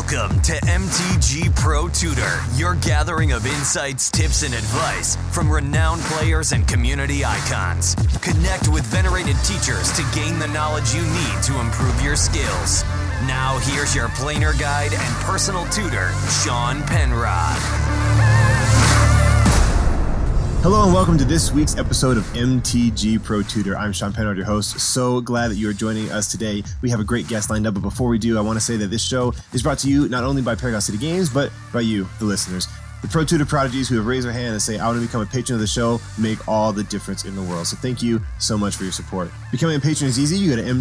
Welcome to MTG Pro Tutor, your gathering of insights, tips, and advice from renowned players and community icons. Connect with venerated teachers to gain the knowledge you need to improve your skills. Now here's your planer guide and personal tutor, Sean Penrod. Hello and welcome to this week's episode of MTG Pro Tutor. I'm Sean Penrod, your host. So glad that you are joining us today. We have a great guest lined up, but before we do, I want to say that this show is brought to you not only by Paragon City Games, but by you, the listeners. The Pro Tutor prodigies who have raised their hand and say, I want to become a patron of the show, make all the difference in the world. So thank you so much for your support. Becoming a patron is easy. You go to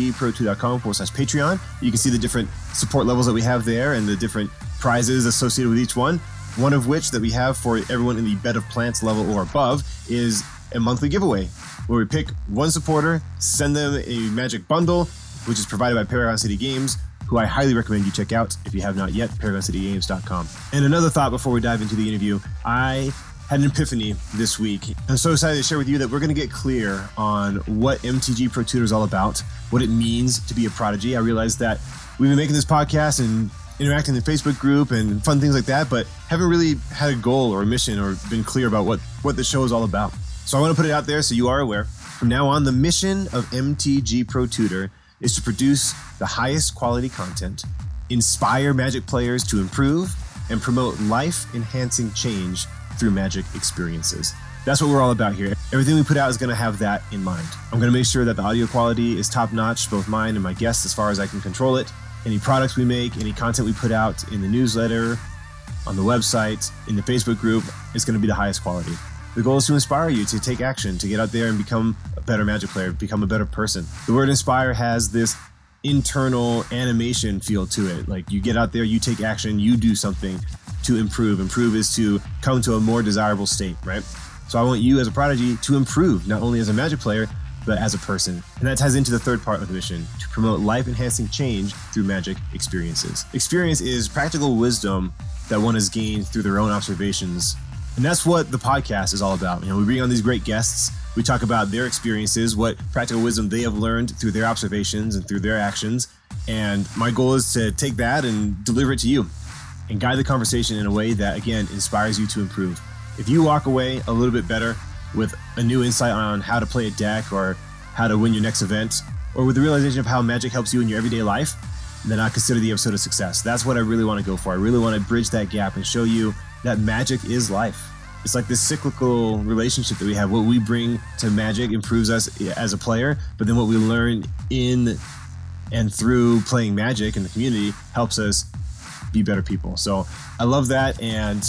mtgprotutor.com/Patreon. You can see the different support levels that we have there and the different prizes associated with each one. One of which that we have for everyone in the Bed of Plants level or above is a monthly giveaway where we pick one supporter, send them a magic bundle, which is provided by Paragon City Games, who I highly recommend you check out if you have not yet, ParagonCityGames.com. And another thought before we dive into the interview, I had an epiphany this week. I'm so excited to share with you that we're going to get clear on what MTG Pro Tutor is all about, what it means to be a prodigy. I realized that we've been making this podcast and interacting in the Facebook group and fun things like that, but haven't really had a goal or a mission or been clear about what the show is all about. So I want to put it out there so you are aware. From now on, the mission of MTG Pro Tutor is to produce the highest quality content, inspire Magic players to improve, and promote life-enhancing change through Magic experiences. That's what we're all about here. Everything we put out is going to have that in mind. I'm going to make sure that the audio quality is top-notch, both mine and my guests, as far as I can control it. Any products we make, any content we put out in the newsletter, on the website, in the Facebook group, is going to be the highest quality. The goal is to inspire you to take action, to get out there and become a better Magic player, become a better person. The word inspire has this internal animation feel to it. Like you get out there, you take action, you do something to improve. Improve is to come to a more desirable state, right? So I want you as a prodigy to improve, not only as a Magic player, but as a person. And that ties into the third part of the mission, to promote life-enhancing change through Magic experiences. Experience is practical wisdom that one has gained through their own observations. And that's what the podcast is all about. You know, we bring on these great guests. We talk about their experiences, what practical wisdom they have learned through their observations and through their actions. And my goal is to take that and deliver it to you and guide the conversation in a way that, again, inspires you to improve. If you walk away a little bit better with a new insight on how to play a deck or how to win your next event, or with the realization of how Magic helps you in your everyday life, then I consider the episode a success. That's what I really want to go for. I really want to bridge that gap and show you that Magic is life. It's like this cyclical relationship that we have. What we bring to Magic improves us as a player, but then what we learn in and through playing Magic in the community helps us be better people. So I love that, and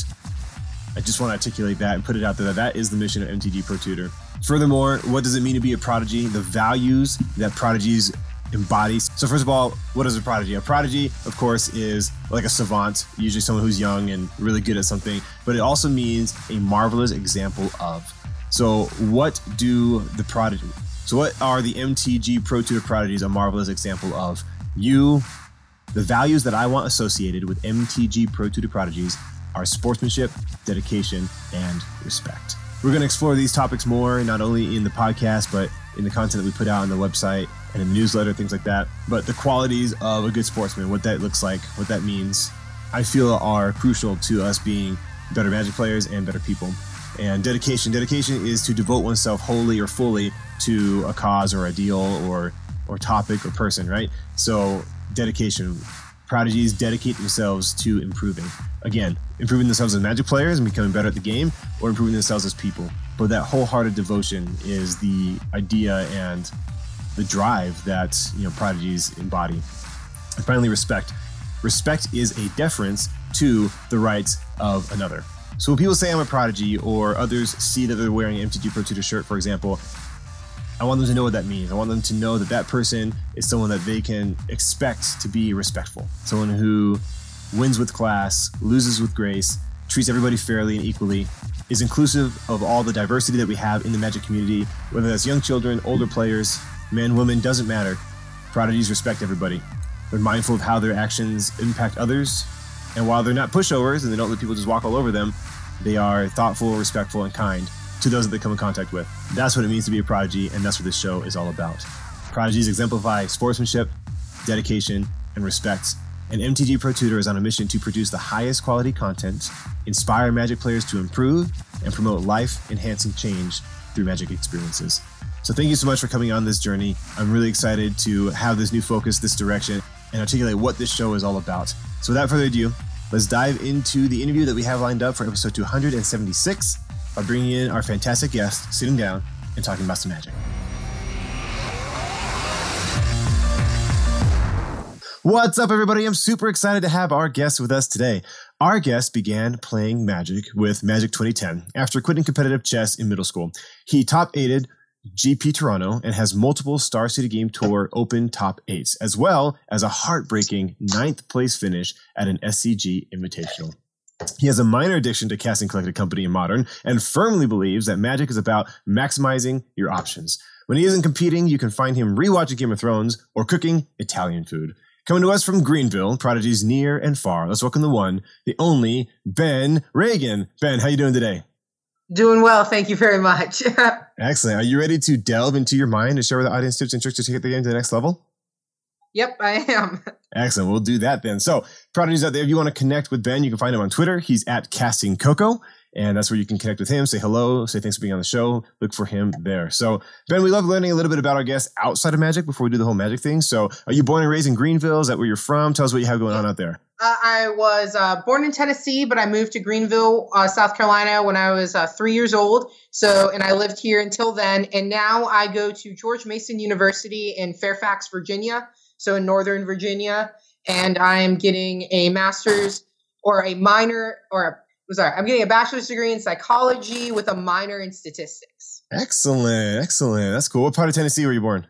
I just want to articulate that and put it out there that is the mission of MTG Pro Tutor. Furthermore, what does it mean to be a prodigy? The values that prodigies embody. So first of all, what is a prodigy? A prodigy, of course, is like a savant, usually someone who's young and really good at something, but it also means a marvelous example of. So what are the MTG Pro Tutor prodigies a marvelous example of? The values that I want associated with MTG Pro Tutor prodigies are sportsmanship, dedication, and respect. We're going to explore these topics more, not only in the podcast, but in the content that we put out on the website and in the newsletter, things like that. But the qualities of a good sportsman, what that looks like, what that means, I feel are crucial to us being better Magic players and better people. And dedication is to devote oneself wholly or fully to a cause or ideal or topic or person, right? So dedication. Prodigies dedicate themselves to improving. Again, improving themselves as Magic players and becoming better at the game, or improving themselves as people. But that wholehearted devotion is the idea and the drive that prodigies embody. And finally, respect. Respect is a deference to the rights of another. So when people say I'm a prodigy, or others see that they're wearing an MTG Pro Tutor shirt, for example, I want them to know what that means. I want them to know that that person is someone that they can expect to be respectful. Someone who wins with class, loses with grace, treats everybody fairly and equally, is inclusive of all the diversity that we have in the Magic community, whether that's young children, older players, men, women, doesn't matter. Prodigies respect everybody. They're mindful of how their actions impact others. And while they're not pushovers and they don't let people just walk all over them, they are thoughtful, respectful, and kind to those that they come in contact with. That's what it means to be a prodigy, and that's what this show is all about. Prodigies exemplify sportsmanship, dedication, and respect, and MTG Pro Tutor is on a mission to produce the highest quality content, inspire Magic players to improve, and promote life-enhancing change through Magic experiences. So thank you so much for coming on this journey. I'm really excited to have this new focus, this direction, and articulate what this show is all about. So without further ado, let's dive into the interview that we have lined up for episode 276 by bringing in our fantastic guest, sitting down, and talking about some Magic. What's up, everybody? I'm super excited to have our guest with us today. Our guest began playing Magic with Magic 2010 after quitting competitive chess in middle school. He top-8'd GP Toronto and has multiple Star City Game Tour Open top 8s, as well as a heartbreaking 9th place finish at an SCG Invitational. He has a minor addiction to Casting Collected Company in Modern and firmly believes that Magic is about maximizing your options. When he isn't competing, you can find him rewatching Game of Thrones or cooking Italian food. Coming to us from Greenville, prodigies near and far. Let's welcome the one, the only, Ben Reagan. Ben, how you doing today? Doing well. Thank you very much. Excellent. Are you ready to delve into your mind and share with the audience tips and tricks to take the game to the next level? Yep, I am. Excellent. We'll do that then. So, prodigies out there, if you want to connect with Ben, you can find him on Twitter. He's at Casting Coco. And that's where you can connect with him, say hello, say thanks for being on the show. Look for him there. So, Ben, we love learning a little bit about our guests outside of Magic before we do the whole Magic thing. So, are you born and raised in Greenville? Is that where you're from? Tell us what you have going on out there. I was born in Tennessee, but I moved to Greenville, South Carolina when I was 3 years old. And I lived here until then. And now I go to George Mason University in Fairfax, Virginia. So in Northern Virginia. And I'm getting a master's or a minor I'm getting a bachelor's degree in psychology with a minor in statistics. Excellent. That's cool. What part of Tennessee were you born?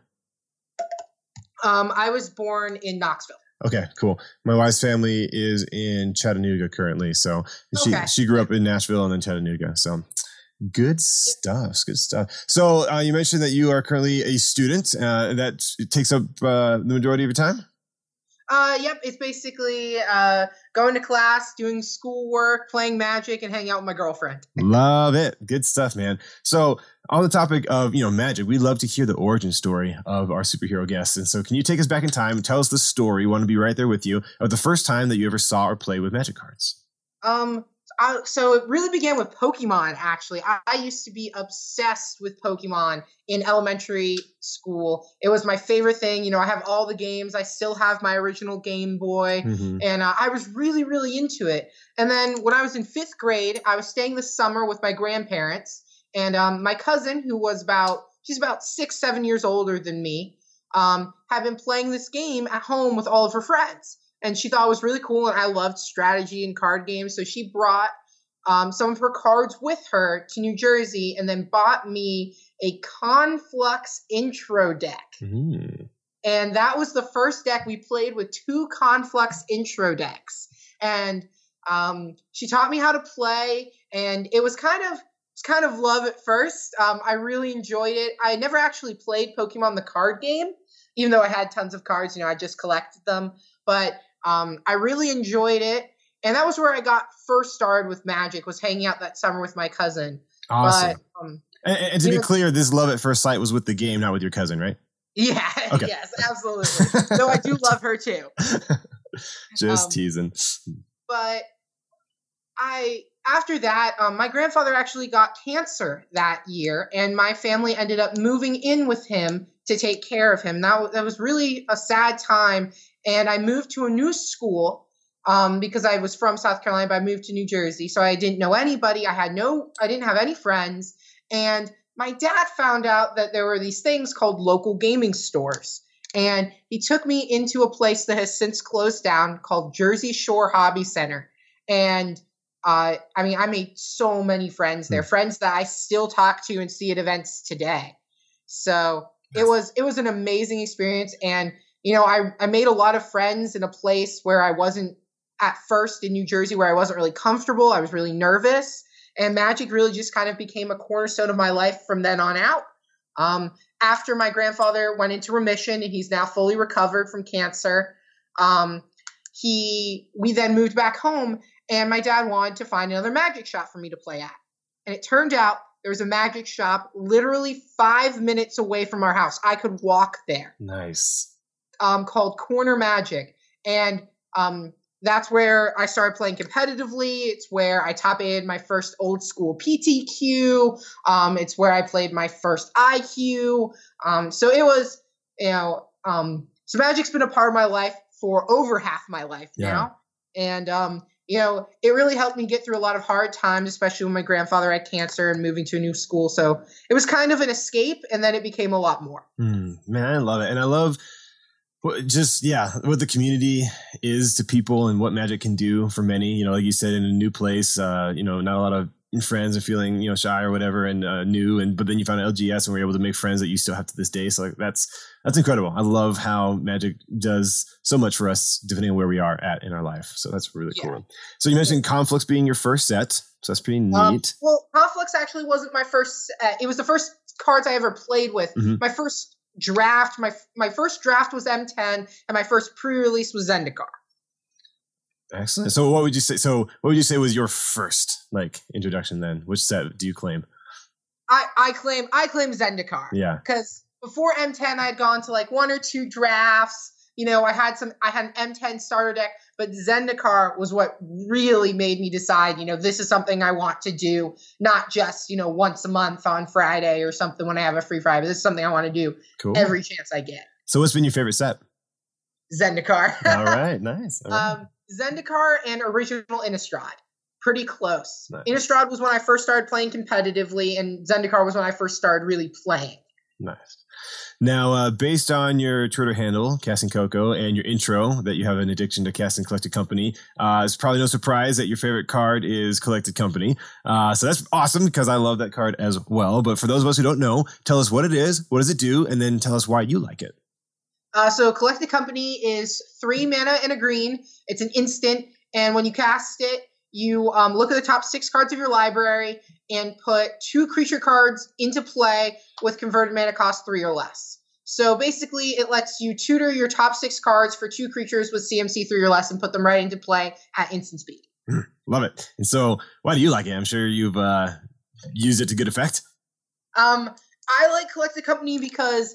I was born in Knoxville. Okay, cool. My wife's family is in Chattanooga currently. So she grew up in Nashville and then Chattanooga. So good stuff. So you mentioned that you are currently a student. That takes up the majority of your time? Yep, it's basically going to class, doing schoolwork, playing Magic, and hanging out with my girlfriend. Love it. Good stuff, man. So on the topic of, Magic, we love to hear the origin story of our superhero guests. And so can you take us back in time and tell us the story? We want to be right there with you of the first time that you ever saw or played with Magic cards. So it really began with Pokemon, actually. I used to be obsessed with Pokemon in elementary school. It was my favorite thing. I have all the games. I still have my original Game Boy. Mm-hmm. And I was really, really into it. And then when I was in 5th grade, I was staying this summer with my grandparents. And my cousin, who was she's about 6-7 years older than me, had been playing this game at home with all of her friends. And she thought it was really cool, and I loved strategy and card games. So she brought some of her cards with her to New Jersey and then bought me a Conflux intro deck. Mm. And that was the first deck we played with 2 Conflux intro decks. And she taught me how to play, and it was kind of love at first. I really enjoyed it. I never actually played Pokemon the card game, even though I had tons of cards. I just collected them. But I really enjoyed it. And that was where I got first started with Magic, was hanging out that summer with my cousin. Awesome. But, and to be clear, this love at first sight was with the game, not with your cousin, right? Yeah. Okay. Yes, absolutely. No, I do love her too. Just teasing. But after that, my grandfather actually got cancer that year, and my family ended up moving in with him to take care of him. That was really a sad time. And I moved to a new school because I was from South Carolina, but I moved to New Jersey. So I didn't know anybody. I didn't have any friends. And my dad found out that there were these things called local gaming stores. And he took me into a place that has since closed down called Jersey Shore Hobby Center. And I made so many friends there, friends that I still talk to and see at events today. So it was an amazing experience. And I made a lot of friends in a place where I wasn't at first in New Jersey, where I wasn't really comfortable. I was really nervous, and Magic really just kind of became a cornerstone of my life from then on out. After my grandfather went into remission and he's now fully recovered from cancer, we then moved back home, and my dad wanted to find another Magic shop for me to play at. And it turned out there was a Magic shop literally 5 minutes away from our house. I could walk there. Nice. Called Corner Magic. And That's where I started playing competitively. It's where I top aided my first old school PTQ. It's where I played my first IQ. So it was, so Magic's been a part of my life for over half my life now. And, it really helped me get through a lot of hard times, especially when my grandfather had cancer and moving to a new school. So it was kind of an escape, and then it became a lot more. Man, I love it. And I love what the community is to people and what Magic can do for many, like you said, in a new place, not a lot of friends and feeling, shy or whatever and new. But then you found LGS and were able to make friends that you still have to this day. So that's incredible. I love how Magic does so much for us depending on where we are at in our life. So that's really cool. So you mentioned Conflux being your first set. So that's pretty neat. Well, Conflux actually wasn't my first set. It was the first cards I ever played with. Mm-hmm. My first draft, my first draft was M10, and my first pre-release was Zendikar. Excellent. So what would you say was your first introduction then? Which set do you claim? I claim Zendikar. Yeah. Because before M10 I had gone to one or two drafts. I had an M10 starter deck, but Zendikar was what really made me decide, this is something I want to do, not just, once a month on Friday or something when I have a free Friday. This is something I want to do every chance I get. So what's been your favorite set? Zendikar. All right. Nice. All right. Zendikar and original Innistrad. Pretty close. Nice. Innistrad was when I first started playing competitively, and Zendikar was when I first started really playing. Nice. Now, based on your Twitter handle, Casting Coco, and your intro that you have an addiction to Casting Collected Company, it's probably no surprise that your favorite card is Collected Company. So that's awesome because I love that card as well. But for those of us who don't know, tell us what it is, what does it do, and then tell us why you like it. So Collected Company is 3 mana and a green. It's an instant, and when you cast it, you look at the top 6 cards of your library and put 2 creature cards into play with converted mana cost 3 or less. So basically, it lets you tutor your top 6 cards for 2 creatures with CMC 3 or less and put them right into play at instant speed. Love it. And so why do you like it? I'm sure you've used it to good effect. I like Collected Company because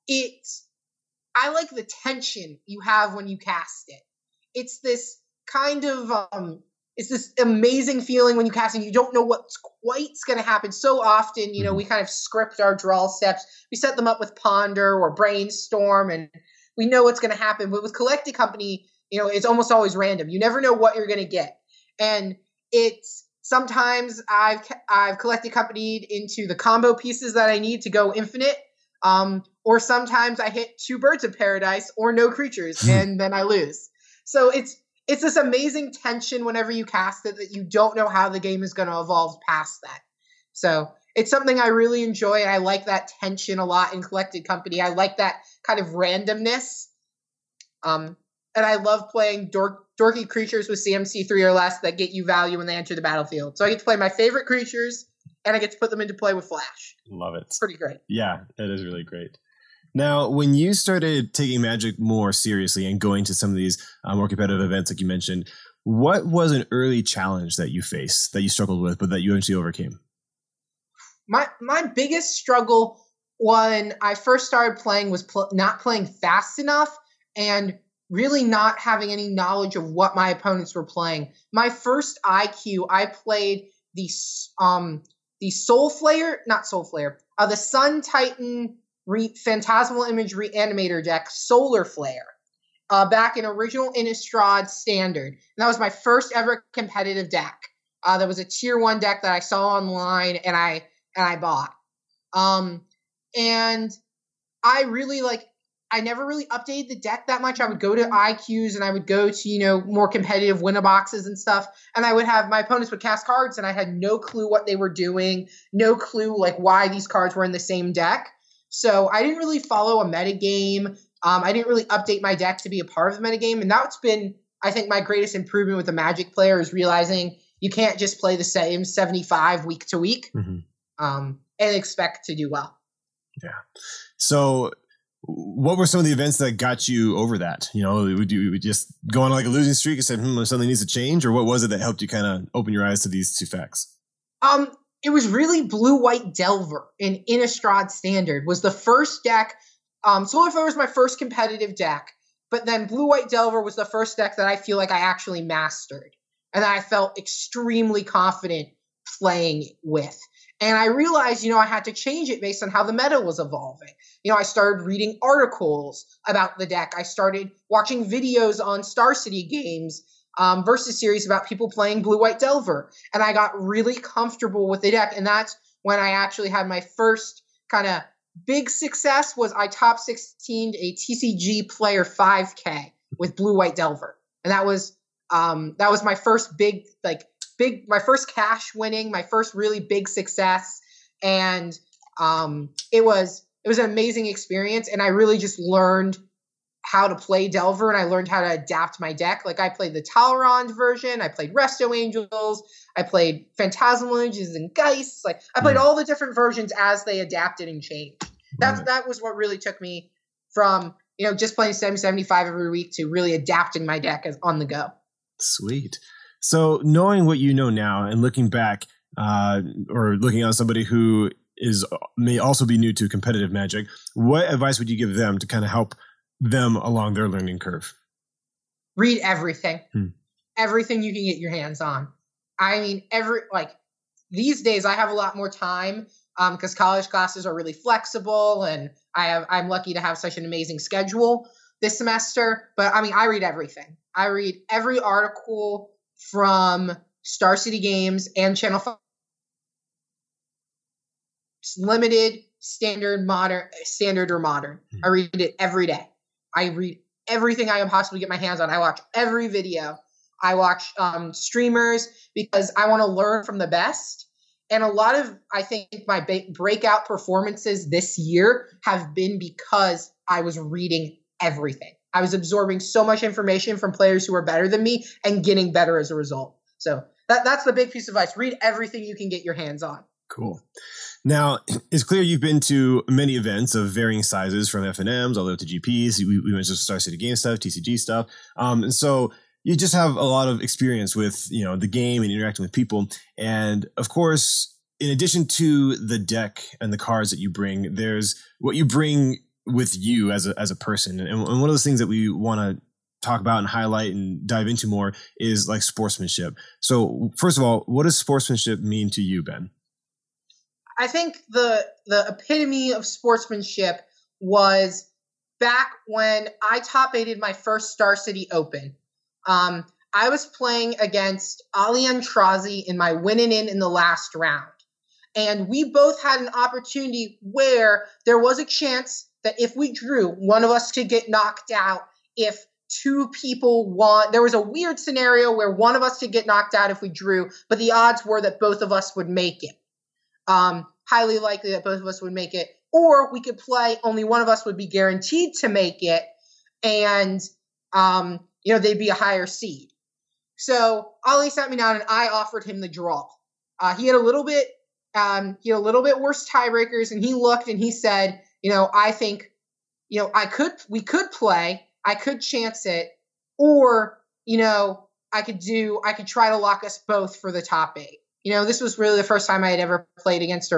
I like the tension you have when you cast it. It's this kind of it's this amazing feeling when you cast and you don't know what's quite's going to happen. So often, we kind of script our draw steps. We set them up with Ponder or Brainstorm, and we know what's going to happen. But with Collected Company, it's almost always random. You never know what you're going to get. And it's sometimes I've Collected Companied into the combo pieces that I need to go infinite. Or sometimes I hit 2 Birds of Paradise or no creatures, and then I lose. So it's this amazing tension whenever you cast it that you don't know how the game is going to evolve past that. So it's something I really enjoy, and I like that tension a lot in Collected Company. I like that kind of randomness. And I love playing dorky creatures with CMC 3 or less that get you value when they enter the battlefield. So I get to play my favorite creatures, and I get to put them into play with Flash. Love it. It's pretty great. Yeah, it is really great. Now, when you started taking Magic more seriously and going to some of these more competitive events, like you mentioned, what was an early challenge that you faced, that you struggled with, but that you eventually overcame? My biggest struggle when I first started playing was not playing fast enough and really not having any knowledge of what my opponents were playing. My first IQ, I played the Soul Flayer, the Sun Titan Phantasmal Image Reanimator deck, Solar Flare, back in original Innistrad Standard. And that was my first ever competitive deck. That was a tier 1 deck that I saw online and I bought. And I really I never really updated the deck that much. I would go to IQs and I would go to, more competitive winner boxes and stuff. And I would have my opponents would cast cards and I had no clue what they were doing, no clue why these cards were in the same deck. So I didn't really follow a metagame. I didn't really update my deck to be a part of the metagame. And that's been, I think, my greatest improvement with a Magic player is realizing you can't just play the same 75 week to week and expect to do well. Yeah. So what were some of the events that got you over that? Would you just go on a losing streak and say, something needs to change? Or what was it that helped you kind of open your eyes to these 2 facts? It was really Blue-White Delver in Innistrad Standard was the first deck. Solar Flare was my first competitive deck. But then Blue White Delver was the first deck that I feel like I actually mastered and that I felt extremely confident playing with. And I realized, I had to change it based on how the meta was evolving. I started reading articles about the deck. I started watching videos on Star City Games versus series about people playing Blue White Delver. And I got really comfortable with the deck. And that's when I actually had my first kind of big success was I top 16'd a TCG player 5K with Blue White Delver. And that was my first my first cash winning, my first really big success. And it was an amazing experience. And I really just learned how to play Delver, and I learned how to adapt my deck. Like I played the Talrond version, I played Resto Angels, I played Phantasmal Images and Geists. Like I played all the different versions as they adapted and changed. That was what really took me from, just playing 775 every week to really adapting my deck on the go. Sweet. So knowing what you know now and looking back, or looking at somebody who may also be new to competitive Magic, what advice would you give them to kind of help them along their learning curve? Read everything. Everything you can get your hands on. I mean, these days I have a lot more time because college classes are really flexible, and I'm lucky to have such an amazing schedule this semester. But I mean, I read everything. I read every article from Star City Games and Channel 5. Limited, standard, modern, standard or modern. I read it every day. I read everything I can possibly get my hands on. I watch every video. I watch streamers because I want to learn from the best. And a lot of, I think, my breakout performances this year have been because I was reading everything. I was absorbing so much information from players who are better than me and getting better as a result. So that's the big piece of advice. Read everything you can get your hands on. Cool. Now, it's clear you've been to many events of varying sizes, from FNMs all the way up to GPs. We mentioned Star City Game stuff, TCG stuff. And so you just have a lot of experience with, the game and interacting with people. And of course, in addition to the deck and the cards that you bring, there's what you bring with you as a person. And one of those things that we want to talk about and highlight and dive into more is like sportsmanship. So first of all, what does sportsmanship mean to you, Ben? I think the epitome of sportsmanship was back when I top 8'd my first Star City Open. I was playing against Ali Antrazi in my winning in the last round. And we both had an opportunity where there was a chance that if we drew, one of us could get knocked out. If two people won, there was a weird scenario where one of us could get knocked out if we drew, but the odds were that both of us would make it. Highly likely that both of us would make it, or we could play, only one of us would be guaranteed to make it, and they'd be a higher seed. So Ali sat me down and I offered him the draw. He had a little bit worse tiebreakers, and he looked and he said, I think, we could play, I could chance it, or, I could try to lock us both for the top 8. This was really the first time I had ever played against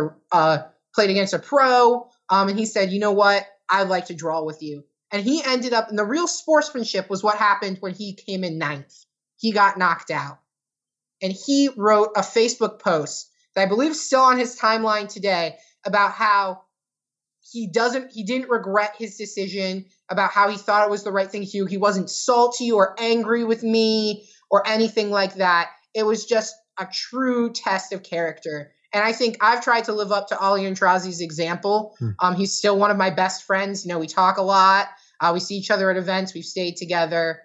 a pro. And he said, you know what? I'd like to draw with you. And he ended up, and the real sportsmanship was what happened when he came in 9th. He got knocked out. And he wrote a Facebook post that I believe is still on his timeline today about how he didn't regret his decision, about how he thought it was the right thing to do. He wasn't salty or angry with me or anything like that. It was just a true test of character. And I think I've tried to live up to Ali Antrazi's example. He's still one of my best friends. We talk a lot. We see each other at events. We've stayed together.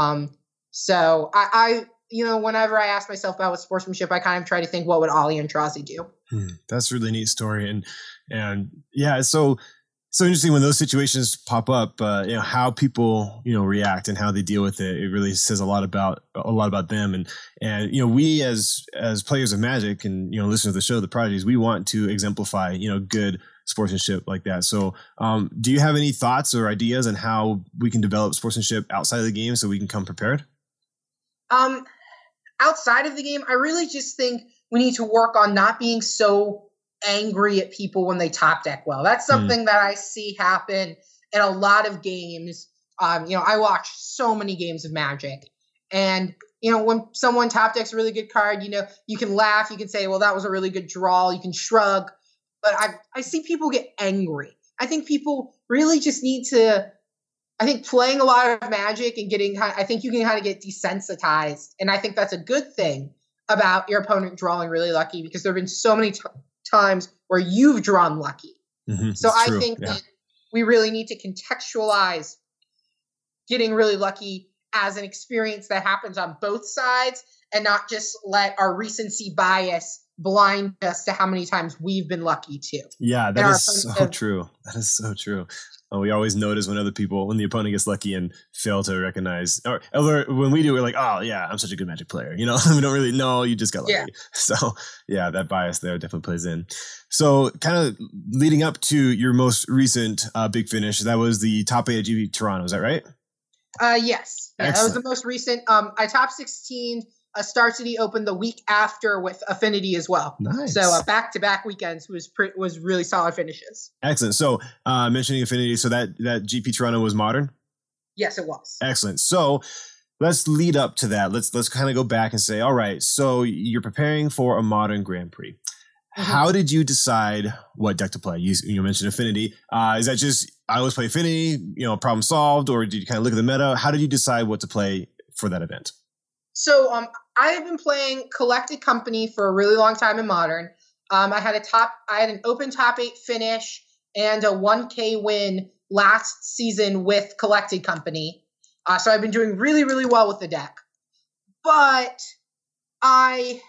So I whenever I ask myself about what sportsmanship, I kind of try to think, what would Ali Antrazi do? That's a really neat story. And yeah, it's so interesting when those situations pop up, how people, react and how they deal with it. It really says a lot about them. And we as players of Magic and, listeners to the show, The Prodigies, we want to exemplify, good sportsmanship like that. So, do you have any thoughts or ideas on how we can develop sportsmanship outside of the game so we can come prepared? Outside of the game, I really just think we need to work on not being so angry at people when they top deck well. That's something that I see happen in a lot of games. I watch so many games of Magic, and when someone top decks a really good card, you can laugh, you can say, well, that was a really good draw, you can shrug, but I see people get angry. I think people really just need to, I think playing a lot of Magic and I think you can kind of get desensitized, and I think that's a good thing about your opponent drawing really lucky, because there have been so many times where you've drawn lucky. Mm-hmm, so I think that we really need to contextualize getting really lucky as an experience that happens on both sides, and not just let our recency bias blind us to how many times we've been lucky too. Yeah, that is so true. That is so true. We always notice when the opponent gets lucky and fail to recognize, or when we do, we're like, oh yeah, I'm such a good Magic player. We don't really know, you just got lucky. Yeah. So yeah, that bias there definitely plays in. So kind of leading up to your most recent big finish, that was the top 8 at GP Toronto. Is that right? Yes. Yeah, that was the most recent. I top 16 Star City opened the week after with Affinity as well. Nice. So back-to-back weekends was really solid finishes. Excellent. So mentioning Affinity, so that GP Toronto was Modern? Yes, it was. Excellent. So let's lead up to that. Let's kind of go back and say, all right, so you're preparing for a Modern Grand Prix. Mm-hmm. How did you decide what deck to play? You mentioned Affinity. Is that just, I always play Affinity, problem solved, or did you kind of look at the meta? How did you decide what to play for that event? So I have been playing Collected Company for a really long time in Modern. I had an open top 8 finish and a 1K win last season with Collected Company. So I've been doing really, really well with the deck. But I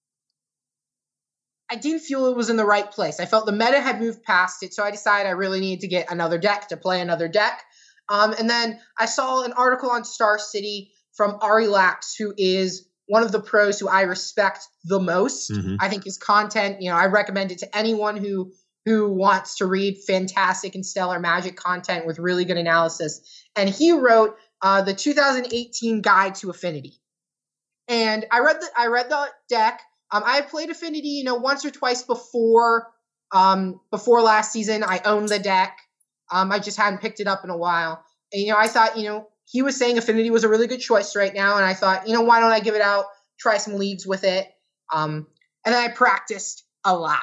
didn't feel it was in the right place. I felt the meta had moved past it, so I decided I really needed to get another deck to play another deck. And then I saw an article on Star City from Ari Lax, who is one of the pros who I respect the most. Mm-hmm. I think his content, I recommend it to anyone who wants to read fantastic and stellar Magic content with really good analysis. And he wrote the 2018 Guide to Affinity. And I read the deck. I had played Affinity, once or twice before last season. I owned the deck. I just hadn't picked it up in a while. And, I thought, he was saying Affinity was a really good choice right now. And I thought, why don't I give it out, try some leagues with it. And then I practiced a lot.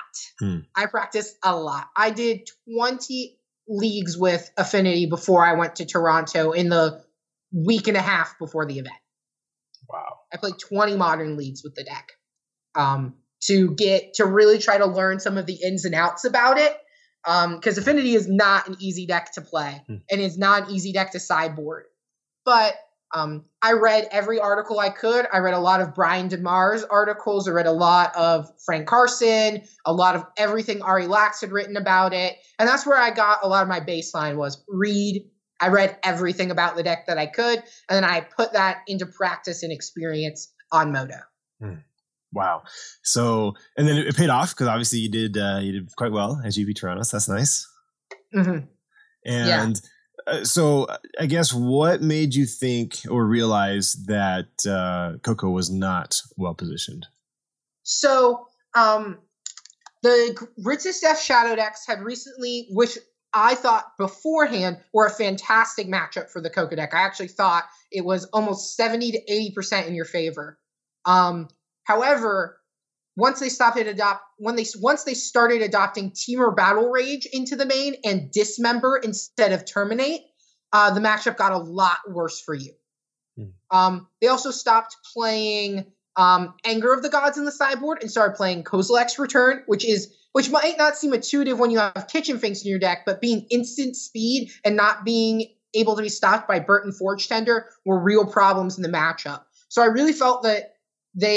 I did 20 leagues with Affinity before I went to Toronto in the week and a half before the event. Wow. I played 20 Modern leagues with the deck to really try to learn some of the ins and outs about it. Because Affinity is not an easy deck to play, and it's not an easy deck to sideboard. But I read every article I could. I read a lot of Brian DeMars articles. I read a lot of Frank Carson, a lot of everything Ari Lax had written about it. And that's where I got a lot of my baseline was read. I read everything about the deck that I could, and then I put that into practice and experience on Moto. Wow. So, and then it paid off because obviously you did quite well at GP Toronto. So that's nice. Mm-hmm. And so I guess what made you think or realize that Coco was not well positioned? So the Ritz's Death Shadow decks had recently, which I thought beforehand were a fantastic matchup for the Coco deck. I actually thought it was almost 70 to 80% in your favor. However, once they started adopting Temur Battle Rage into the main and Dismember instead of Terminate, the matchup got a lot worse for you. They also stopped playing Anger of the Gods in the sideboard and started playing Kozilek's Return, which might not seem intuitive when you have Kitchen Finks in your deck, but being instant speed and not being able to be stopped by Burton Forge Tender were real problems in the matchup. So I really felt that they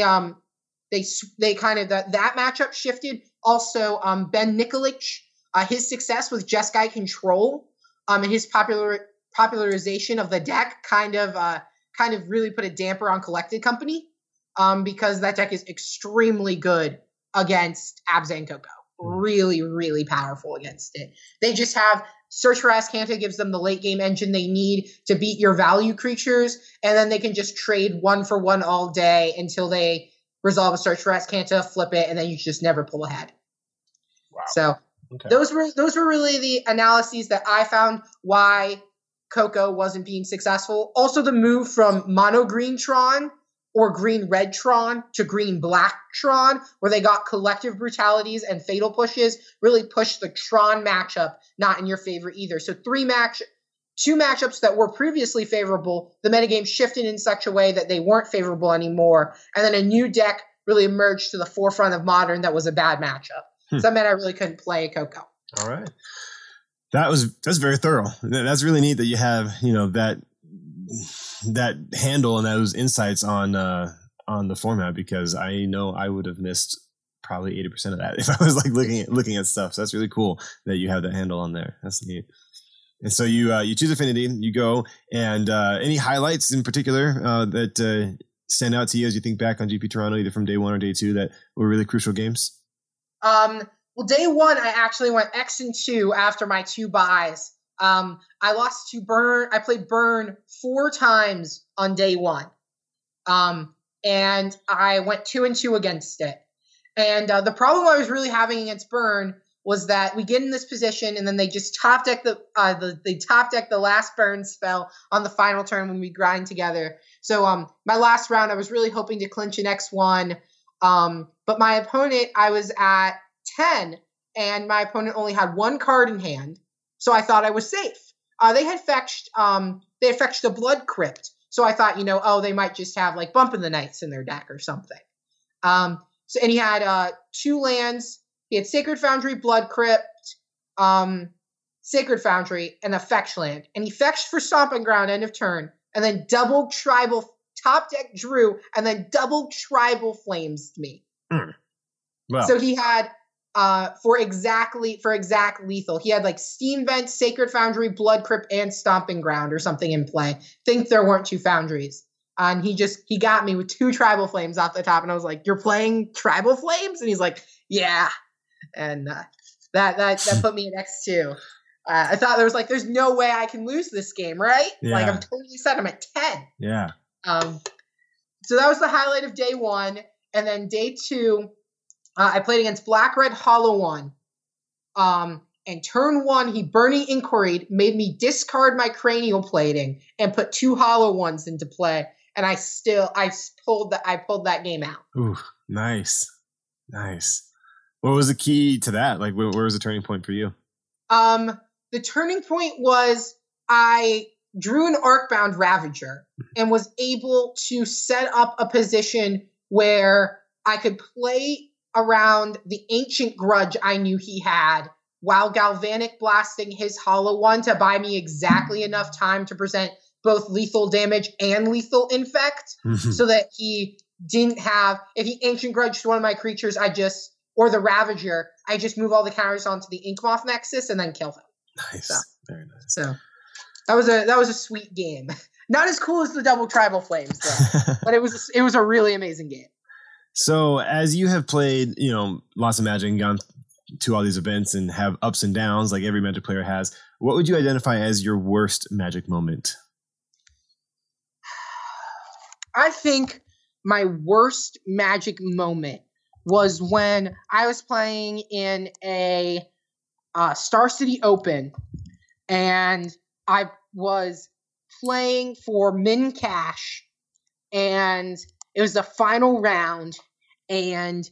kind of that matchup shifted. Also, Ben Nikolic, his success with Jeskai Control, and his popularization of the deck kind of really put a damper on Collected Company, because that deck is extremely good against Abzan Coco. Really, really powerful against it. They just have Search for Azcanta gives them the late game engine they need to beat your value creatures, and then they can just trade 1-for-1 all day until they resolve a Search for Azcanta, flip it, and then you just never pull ahead. Wow. So those were really the analyses that I found why Coco wasn't being successful. Also, the move from mono green Tron or green red Tron to green black Tron, where they got collective brutalities and fatal pushes, really pushed the Tron matchup not in your favor either. So two matchups that were previously favorable, the metagame shifted in such a way that they weren't favorable anymore. And then a new deck really emerged to the forefront of Modern that was a bad matchup. So that meant I really couldn't play Coco. All right. That's very thorough. That's really neat that you have, that handle and those insights on the format, because I know I would have missed probably 80% of that if I was like looking at stuff. So that's really cool that you have that handle on there. That's neat. And so you choose Affinity, you go, and any highlights in particular that stand out to you as you think back on GP Toronto, either from day one or day two, that were really crucial games? Well, day one, I actually went X and 2 after my 2 buys. I lost to Burn. I played Burn 4 times on day one. And I went 2 and 2 against it. And the problem I was really having against Burn was that we get in this position and then they just top deck the last Burn spell on the final turn when we grind together. So my last round, I was really hoping to clinch an X1. But my opponent, I was at 10, and my opponent only had 1 card in hand, so I thought I was safe. They had fetched a Blood Crypt, so I thought, they might just have like Bump in the Nights in their deck or something. And he had 2 lands. He had Sacred Foundry, Blood Crypt, Sacred Foundry, and a fetch land, and he fetched for Stomping Ground end of turn, and then double tribal top deck drew, and then double tribal flames me. Wow. So he had for exact lethal, he had like Steam Vent, Sacred Foundry, Blood Crypt, and Stomping Ground or something in play. Think there weren't 2 foundries. And he got me with 2 tribal flames off the top, and I was like, "You're playing tribal flames?" And he's like, "Yeah." And that put me at X2. I thought there's no way I can lose this game, right? Yeah. Like I'm totally set. I'm at 10. Yeah. So that was the highlight of day one, and then day 2. I played against Black Red Hollow One. And turn 1, he Burning Inquiry, made me discard my Cranial Plating and put 2 Hollow Ones into play. And I pulled that game out. Ooh, nice. What was the key to that? Like, where was the turning point for you? The turning point was I drew an Arcbound Ravager and was able to set up a position where I could play around the Ancient Grudge I knew he had while Galvanic Blasting his Hollow One to buy me exactly enough time to present both lethal damage and lethal infect, so that he didn't have, if he Ancient Grudged one of my creatures, or the Ravager, I just move all the counters onto the Inkmoth Nexus and then kill them. Nice. So, Very nice. So that was a sweet game. Not as cool as the double tribal flames, though, but it was a really amazing game. So as you have played, lots of Magic and gone to all these events and have ups and downs like every Magic player has, what would you identify as your worst Magic moment? I think my worst Magic moment was when I was playing in a Star City Open, and I was playing for Min Cash, and it was the final round, and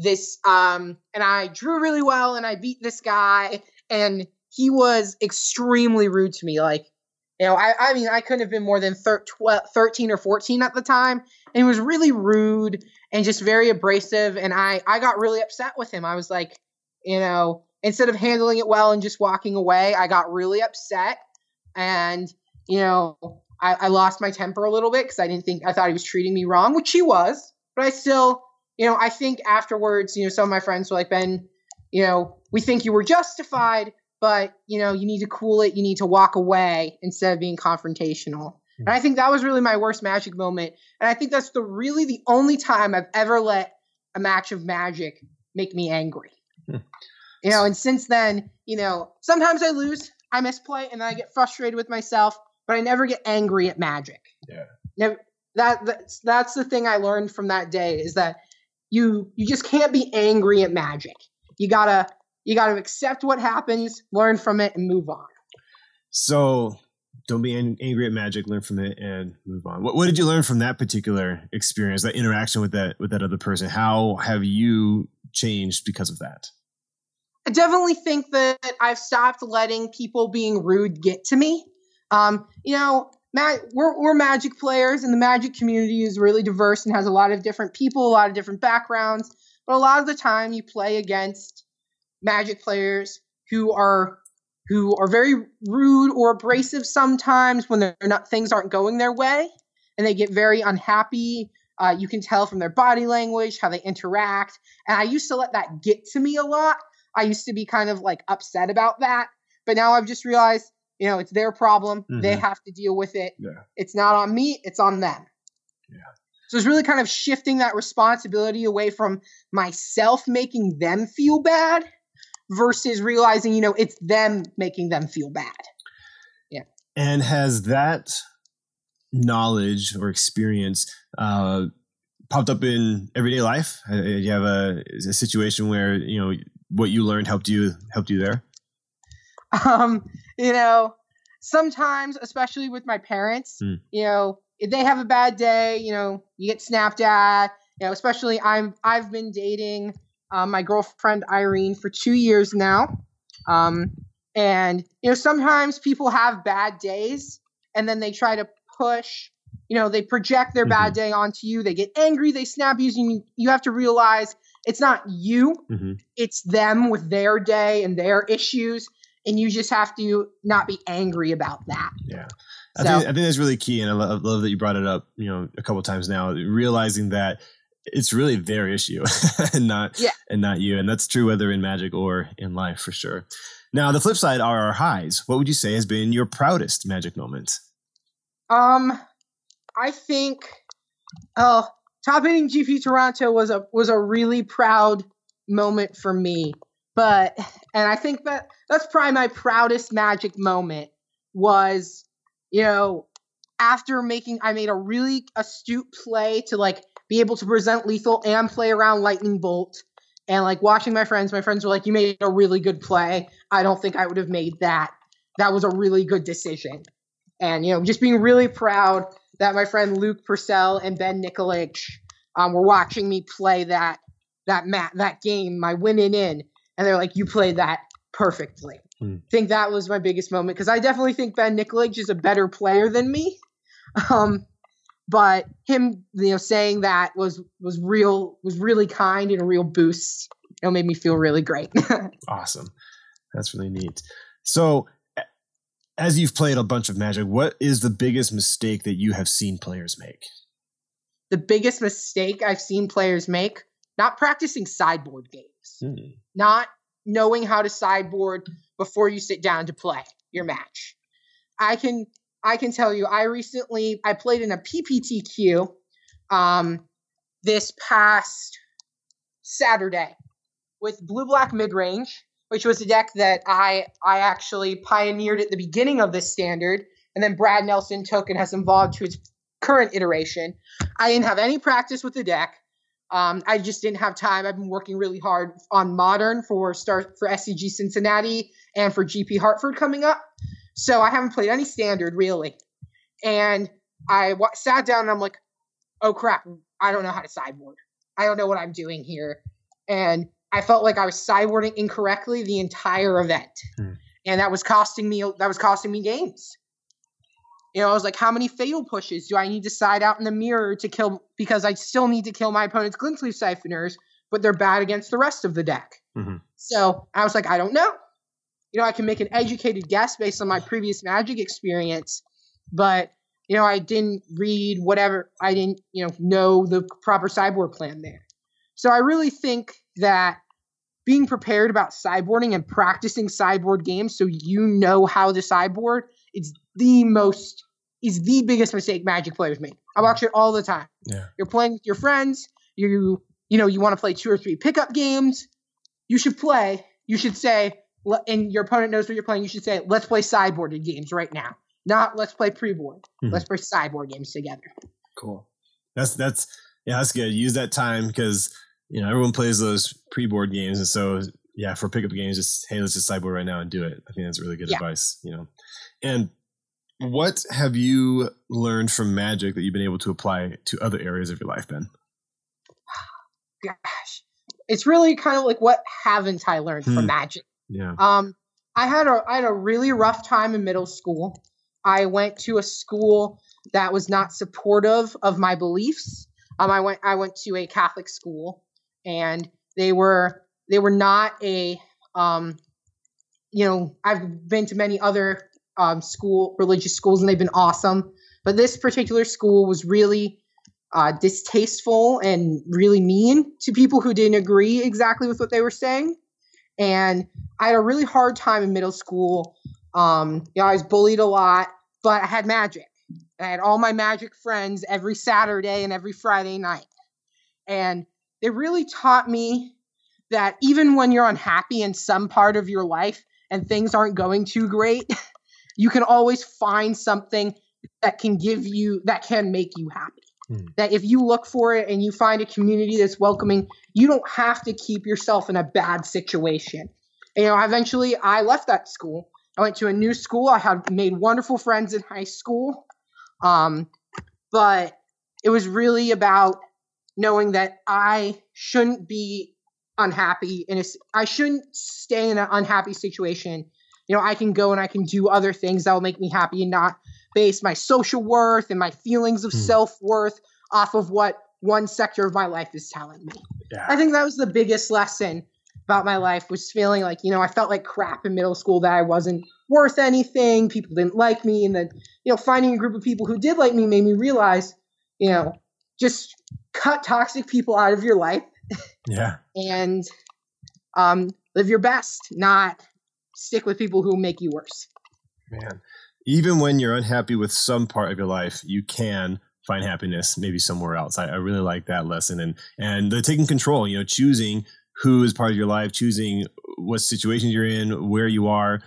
I drew really well, and I beat this guy, and he was extremely rude to me. Like, I couldn't have been more than 13 or 14 at the time, and he was really rude and just very abrasive, and I got really upset with him. I was like, instead of handling it well and just walking away, I got really upset, and, I lost my temper a little bit because I thought he was treating me wrong, which he was, but I still, I think afterwards, some of my friends were like, Ben, we think you were justified, but, you need to cool it. You need to walk away instead of being confrontational. And I think that was really my worst Magic moment. And I think that's really the only time I've ever let a match of Magic make me angry. And since then, sometimes I lose, I misplay, and then I get frustrated with myself, but I never get angry at Magic. Yeah. That's the thing I learned from that day, is that you just can't be angry at Magic. You gotta accept what happens, learn from it, and move on. So don't be angry at Magic, learn from it and move on. What did you learn from that particular experience, that interaction with that other person? How have you changed because of that? I definitely think that I've stopped letting people being rude get to me. We're Magic players, and the Magic community is really diverse and has a lot of different people, a lot of different backgrounds. But a lot of the time, you play against Magic players who are very rude or abrasive sometimes when things aren't going their way, and they get very unhappy. You can tell from their body language, how they interact. And I used to let that get to me a lot. I used to be kind of like upset about that. But now I've just realized, it's their problem. Mm-hmm. They have to deal with it. Yeah. It's not on me. It's on them. Yeah. So it's really kind of shifting that responsibility away from myself making them feel bad versus realizing, it's them making them feel bad. Yeah. And has that knowledge or experience popped up in everyday life? Do you have a situation where, what you learned helped you there? Sometimes, especially with my parents, if they have a bad day, you get snapped at, especially I've been dating my girlfriend Irene for 2 years now. And sometimes people have bad days and then they try to push, they project their bad day onto you. They get angry, they snap you. You have to realize it's not you, it's them with their day and their issues. And you just have to not be angry about that. Yeah. I think that's really key. And I love that you brought it up, a couple of times now, realizing that it's really their issue and not you. And that's true whether in Magic or in life, for sure. Now, the flip side are our highs. What would you say has been your proudest Magic moment? I think top hitting GP Toronto was a really proud moment for me. And I think that's probably my proudest Magic moment was, after I made a really astute play to be able to present lethal and play around Lightning Bolt, and watching my friends were like, you made a really good play. I don't think I would have made that. That was a really good decision. And, just being really proud that my friend Luke Purcell and Ben Nikolic were watching me play that game, my winning in. And they're like, you played that perfectly. I think that was my biggest moment because I definitely think Ben Nikolic is a better player than me. But him, saying that was really kind and a real boost. It made me feel really great. Awesome. That's really neat. So as you've played a bunch of Magic, what is the biggest mistake that you have seen players make? The biggest mistake I've seen players make, not practicing sideboard games. Not knowing how to sideboard before you sit down to play your match. I can tell you, I played in a PPTQ this past Saturday with Blue-Black Midrange, which was a deck that I actually pioneered at the beginning of this standard, and then Brad Nelson took and has evolved to its current iteration. I didn't have any practice with the deck. I just didn't have time. I've been working really hard on Modern for SCG Cincinnati and for GP Hartford coming up. So I haven't played any Standard really. And I sat down and I'm like, oh crap, I don't know how to sideboard. I don't know what I'm doing here. And I felt like I was sideboarding incorrectly the entire event. And that was costing me games. I was like, how many fatal pushes do I need to side out in the mirror to kill? Because I still need to kill my opponent's Glintleaf Siphoners, but they're bad against the rest of the deck. So I was like, I don't know. I can make an educated guess based on my previous Magic experience, but, I didn't read whatever. I didn't, know the proper sideboard plan there. So I really think that being prepared about sideboarding and practicing sideboard games so how to sideboard is the biggest mistake Magic players make. I watch it all the time. Yeah. You're playing with your friends, you want to play 2 or 3 pickup games, you should say, and your opponent knows what you're playing, you should say, let's play sideboarded games right now. Not let's play pre-board. Let's play sideboard games together. Cool. That's good. Use that time because everyone plays those pre-board games, and so for pickup games, just let's just sideboard right now and do it. I think that's really good advice. And What have you learned from Magic that you've been able to apply to other areas of your life, Ben? Gosh, it's really kind of like, what haven't I learned from Magic? Yeah. I had a really rough time in middle school. I went to a school that was not supportive of my beliefs. I went to a Catholic school, and they were not a I've been to many other religious schools, and they've been awesome. But this particular school was really distasteful and really mean to people who didn't agree exactly with what they were saying. And I had a really hard time in middle school. I was bullied a lot, but I had Magic. I had all my Magic friends every Saturday and every Friday night. And it really taught me that even when you're unhappy in some part of your life and things aren't going too great, you can always find something that can make you happy. That if you look for it and you find a community that's welcoming, you don't have to keep yourself in a bad situation. Eventually I left that school. I went to a new school. I had made wonderful friends in high school. But it was really about knowing that I shouldn't be unhappy I shouldn't stay in an unhappy situation. I can go and I can do other things that will make me happy and not base my social worth and my feelings of self-worth off of what one sector of my life is telling me. Yeah. I think that was the biggest lesson about my life, was feeling like, I felt like crap in middle school, that I wasn't worth anything. People didn't like me. And then, finding a group of people who did like me made me realize, just cut toxic people out of your life. Yeah. And live your best, not stick with people who make you worse. Man, even when you're unhappy with some part of your life, you can find happiness maybe somewhere else. I really like that lesson, and the taking control, choosing who is part of your life, choosing what situations you're in, where you are,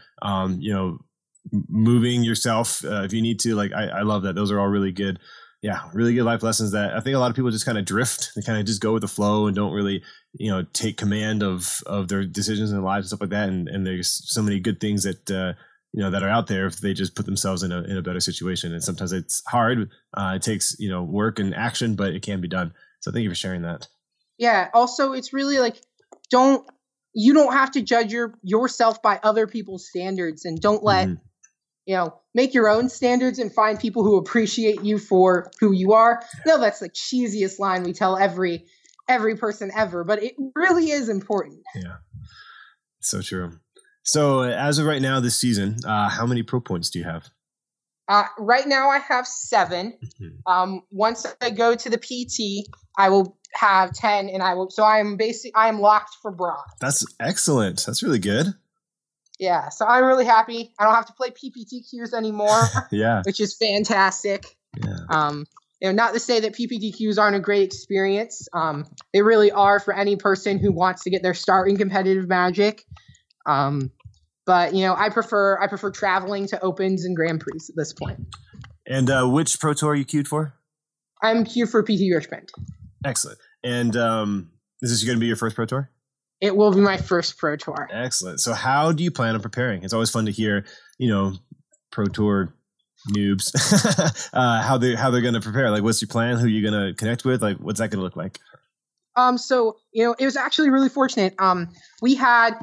moving yourself if you need to. Like, I love that. Those are all really good. Yeah, really good life lessons that I think a lot of people just kind of drift. They kind of just go with the flow and don't really, take command of their decisions in their lives and stuff like that. And there's so many good things that, that are out there if they just put themselves in a better situation. And sometimes it's hard. It takes, work and action, but it can be done. So thank you for sharing that. Yeah. Also, it's really like, you don't have to judge yourself by other people's standards, and don't let, make your own standards and find people who appreciate you for who you are. No, that's the cheesiest line we tell every person ever, but it really is important. Yeah. So true. So as of right now this season, how many pro points do you have? Right now I have 7. Once I go to the PT, I will have 10, and I am locked for bronze. That's excellent. That's really good. Yeah, so I'm really happy. I don't have to play PPTQs anymore. Yeah, which is fantastic. Yeah. Not to say that PPTQs aren't a great experience. They really are for any person who wants to get their start in competitive Magic. But I prefer traveling to Opens and Grand Prix at this point. And which Pro Tour are you queued for? I'm queued for PT Richmond. Excellent. And is this going to be your first Pro Tour? It will be my first Pro Tour. Excellent. So how do you plan on preparing? It's always fun to hear, Pro Tour noobs, how they're going to prepare. Like, what's your plan? Who are you going to connect with? Like, what's that going to look like? So, it was actually really fortunate. We had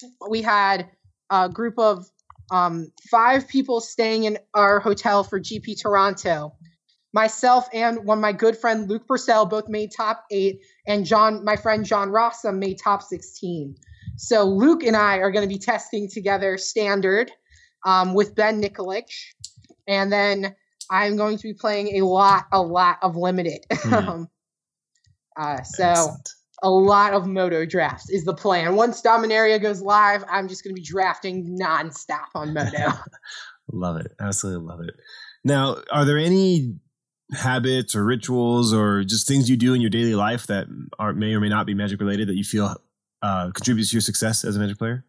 a group of 5 people staying in our hotel for GP Toronto. Myself and my good friend Luke Purcell both made top 8, and my friend John Rossum made top 16. So Luke and I are going to be testing together standard with Ben Nikolic, and then I'm going to be playing a lot of limited. So Excellent. A lot of Moto drafts is the plan. Once Dominaria goes live, I'm just going to be drafting nonstop on Moto. Love it. Absolutely love it. Now, are there any habits or rituals or just things you do in your daily life that may or may not be Magic related that you feel contributes to your success as a Magic player?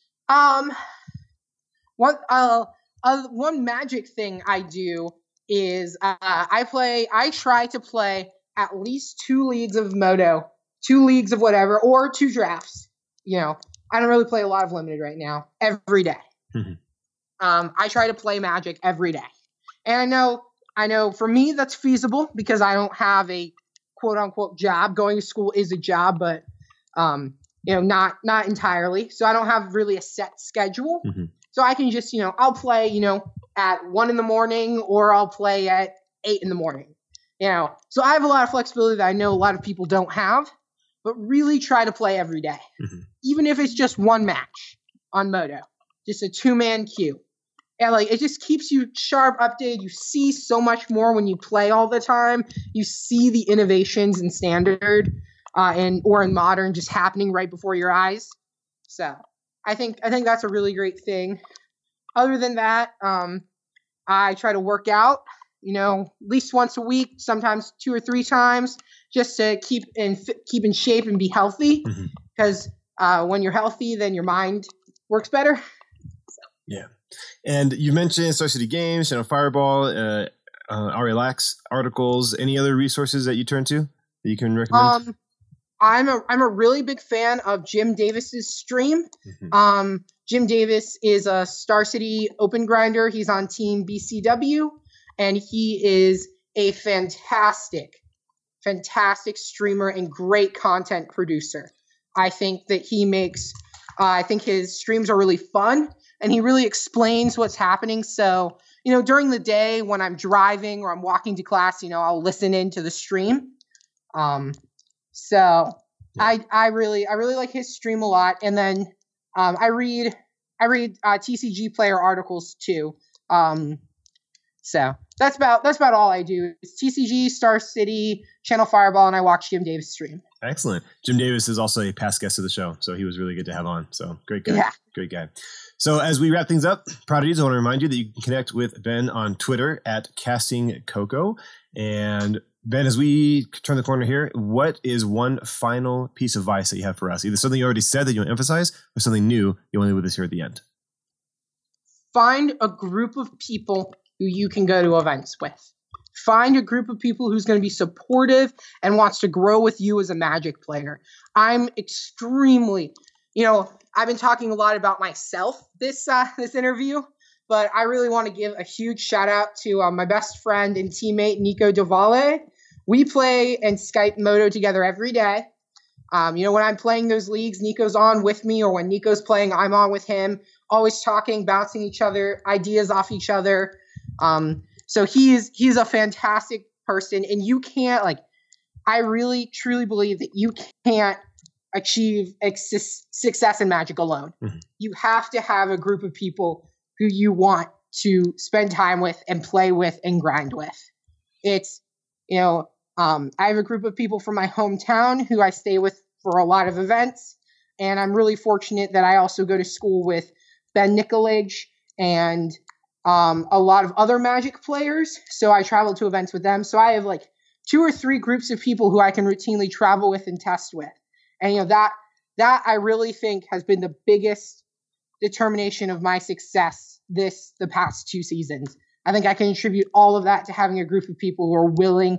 One Magic thing I do is I try to play at least 2 leagues of Moto, 2 leagues of whatever, or 2 drafts. I don't really play a lot of limited right now. Every day. Mm-hmm. I try to play Magic every day. And I know for me that's feasible because I don't have a quote unquote job. Going to school is a job, but not entirely. So I don't have really a set schedule. Mm-hmm. So I can just, I'll play, at 1 a.m. or I'll play at 8 a.m. So I have a lot of flexibility that I know a lot of people don't have, but really try to play every day. Mm-hmm. Even if it's just one match on Moto, just a 2-man queue. And it just keeps you sharp, updated. You see so much more when you play all the time. You see the innovations in standard or in modern just happening right before your eyes. So I think that's a really great thing. Other than that, I try to work out, at least once a week, sometimes 2 or 3 times, just to keep in shape and be healthy. Because when you're healthy, then your mind works better. So. Yeah. And you mentioned Star City Games, Fireball, RLX articles. Any other resources that you turn to that you can recommend? I'm a really big fan of Jim Davis's stream. Mm-hmm. Jim Davis is a Star City open grinder. He's on Team BCW, and he is a fantastic streamer and great content producer. I think that he makes. I think his streams are really fun. And he really explains what's happening. So, during the day when I'm driving or I'm walking to class, I'll listen into the stream. I really like his stream a lot. And then I read TCG player articles too. So that's about all I do. It's TCG, Star City, Channel Fireball, and I watch Jim Davis stream. Excellent. Jim Davis is also a past guest of the show, so he was really good to have on. So great guy. Yeah. Great guy. So as we wrap things up, Prodigies, I want to remind you that you can connect with Ben on Twitter at CastingCoco. And Ben, as we turn the corner here, what is one final piece of advice that you have for us? Either something you already said that you want to emphasize or something new you want to leave with us here at the end. Find a group of people who you can go to events with. Find a group of people who's going to be supportive and wants to grow with you as a Magic player. I'm extremely, I've been talking a lot about myself this interview, but I really want to give a huge shout out to my best friend and teammate, Nico Duvale. We play and Skype Moto together every day. When I'm playing those leagues, Nico's on with me, or when Nico's playing, I'm on with him, always talking, bouncing each other, ideas off each other. So he's a fantastic person, and you can't, I really truly believe that you can't achieve success in Magic alone. Mm-hmm. You have to have a group of people who you want to spend time with and play with and grind with. It's, I have a group of people from my hometown who I stay with for a lot of events, and I'm really fortunate that I also go to school with Ben Nicolage and a lot of other Magic players. So I travel to events with them. So I have 2 or 3 groups of people who I can routinely travel with and test with. And that I really think has been the biggest determination of my success the past 2 seasons. I think I can attribute all of that to having a group of people who are willing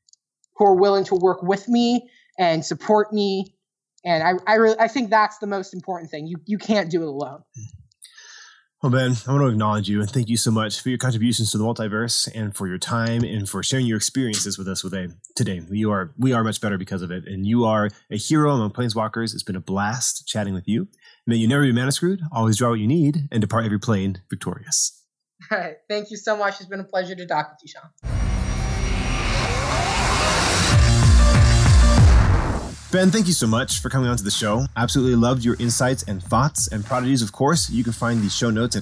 to work with me and support me. And I think that's the most important thing. You can't do it alone. Well, Ben, I want to acknowledge you and thank you so much for your contributions to the multiverse and for your time and for sharing your experiences with us today. We are much better because of it, and you are a hero among Planeswalkers. It's been a blast chatting with you. May you never be mana screwed, always draw what you need, and depart every plane victorious. All right. Thank you so much. It's been a pleasure to talk with you, Sean. Ben, thank you so much for coming on to the show. Absolutely loved your insights and thoughts and Prodigies, of course. You can find the show notes at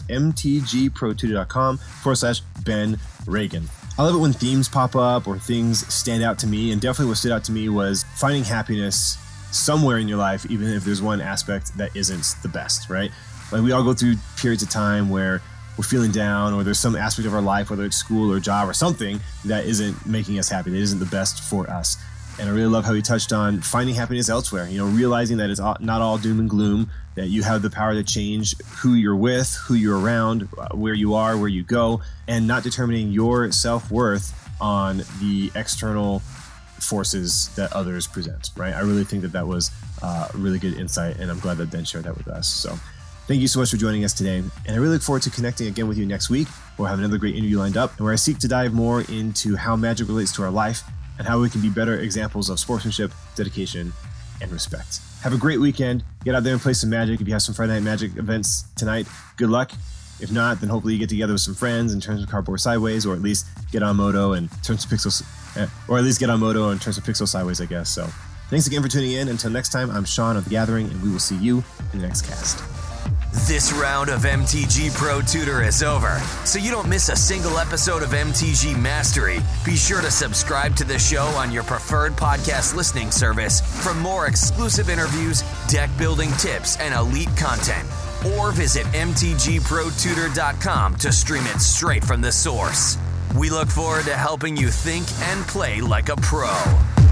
mtgprotutor.com/Ben Reagan. I love it when themes pop up or things stand out to me, and definitely what stood out to me was finding happiness somewhere in your life, even if there's one aspect that isn't the best, right? We all go through periods of time where we're feeling down, or there's some aspect of our life, whether it's school or job or something, that isn't making us happy, that isn't the best for us. And I really love how he touched on finding happiness elsewhere, realizing that it's not all doom and gloom, that you have the power to change who you're with, who you're around, where you are, where you go, and not determining your self-worth on the external forces that others present, right? I really think that was a really good insight, and I'm glad that Ben shared that with us. So Thank you so much for joining us today, and I really look forward to connecting again with you next week. We'll have another great interview lined up, and where I seek to dive more into how Magic relates to our life and how we can be better examples of sportsmanship, dedication, and respect. Have a great weekend. Get out there and play some Magic. If you have some Friday Night Magic events tonight, good luck. If not, then hopefully you get together with some friends and turn some cardboard sideways, or at least get on Moto and turn some pixels, sideways, I guess. So thanks again for tuning in. Until next time, I'm Sean of The Gathering, and we will see you in the next cast. This round of MTG Pro Tutor is over, so you don't miss a single episode of MTG Mastery. Be sure to subscribe to the show on your preferred podcast listening service for more exclusive interviews, deck building tips, and elite content. Or visit mtgprotutor.com to stream it straight from the source. We look forward to helping you think and play like a pro.